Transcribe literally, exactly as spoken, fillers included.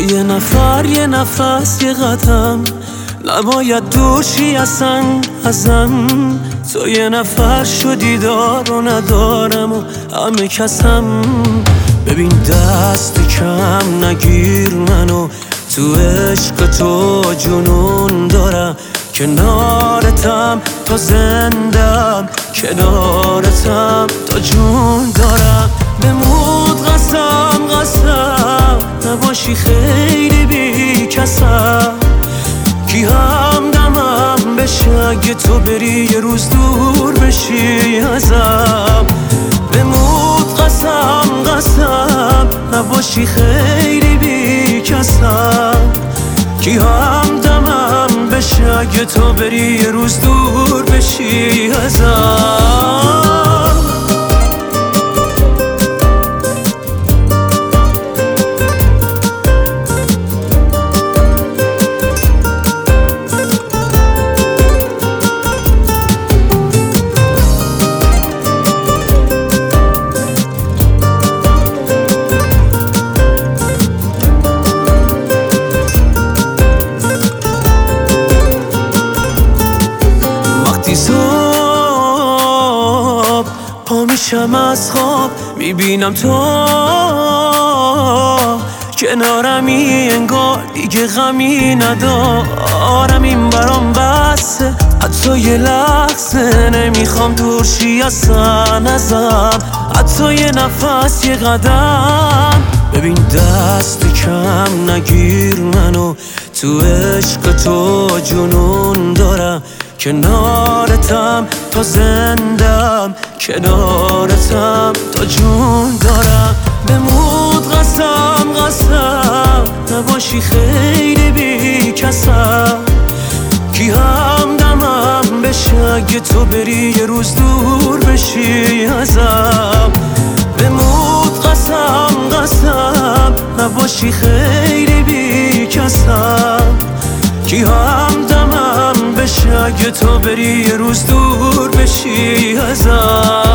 یه نفر یه نفس یه قدم نباید دورشی اصلا ازم. تو یه نفر شدی دار و ندارم و همه کسم. ببین دست کم نگیر منو، تو عشق تو جنون دارم. کنارتم تا زندم، کنارتم تا جون دارم. بمود قسم قسم نباشی خیلی بی کسم. کی همدمم بشه اگه تو بری یه روز دور بشی ازم. بمود قسم قسم نباشی خیلی بی کسم. کی همدمم بشه اگه تو بری یه روز دور بشی ازم. پا میشم از خواب میبینم تو کنارمی، انگار دیگه غمی ندارم. این برام بسه حتی یه لحظه نمیخوام دورشی اصلا ازم. حتی یه نفس یه قدم. ببین دست کم نگیر منو، تو عشق تو جنون دارم. کنارتم تا زندم، کنارتم تا جون دارم. بمود قسم قسم نباشی خیلی بی کسم. کی همدمم بشه اگه تو بری یه روز دور بشی ازم. بمود قسم قسم نباشی خیلی بی کسم. کی همدمم بشه اگه تو بری یه روز دور بشی ازم.